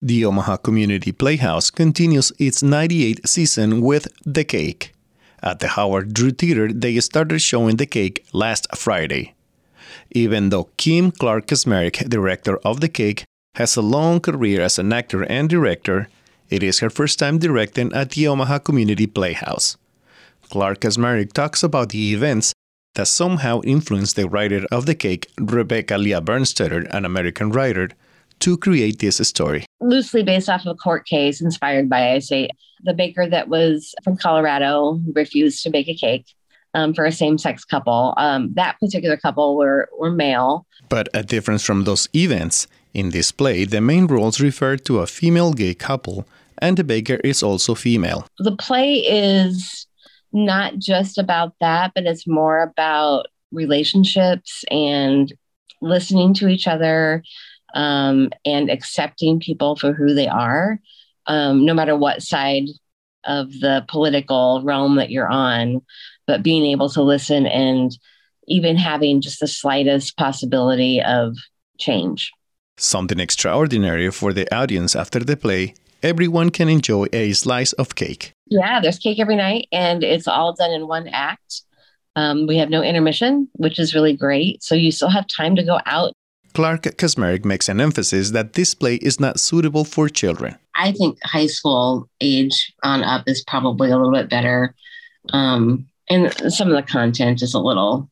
The Omaha Community Playhouse continues its 98th season with The Cake. At the Howard Drew Theater, they started showing The Cake last Friday. Even though Kim Clark Kasmerick, director of The Cake, has a long career as an actor and director, it is her first time directing at the Omaha Community Playhouse. Clark Kasmerick talks about the events that somehow influenced the writer of The Cake, Rebecca Leah Bernstetter, an American writer, to create this story. Loosely based off of a court case inspired by, the baker that was from Colorado who refused to bake a cake for a same-sex couple. That particular couple were male. But a difference from those events, in this play, the main roles refer to a female gay couple, and the baker is also female. The play is not just about that, but it's more about relationships and listening to each other, and accepting people for who they are, no matter what side of the political realm that you're on, but being able to listen and even having just the slightest possibility of change. Something extraordinary for the audience after the play, everyone can enjoy a slice of cake. Yeah, there's cake every night, and it's all done in one act. We have no intermission, which is really great. So you still have time to go out. Clark Kasmerick makes an emphasis that this play is not suitable for children. I think high school age on up is probably a little bit better. And some of the content is a little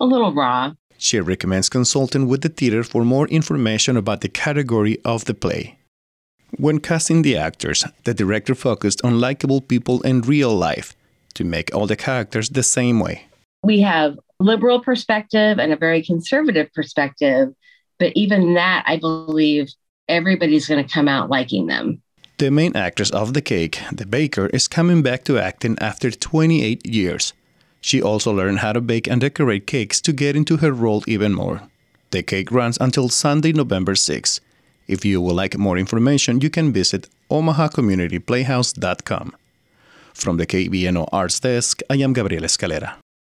raw. She recommends consulting with the theater for more information about the category of the play. When casting the actors, the director focused on likable people in real life to make all the characters the same way. We have a liberal perspective and a very conservative perspective. But even that, I believe everybody's going to come out liking them. The main actress of The Cake, the baker, is coming back to acting after 28 years. She also learned how to bake and decorate cakes to get into her role even more. The Cake runs until Sunday, November 6. If you would like more information, you can visit omahacommunityplayhouse.com. From the KBNO Arts Desk, I am Gabriel Escalera.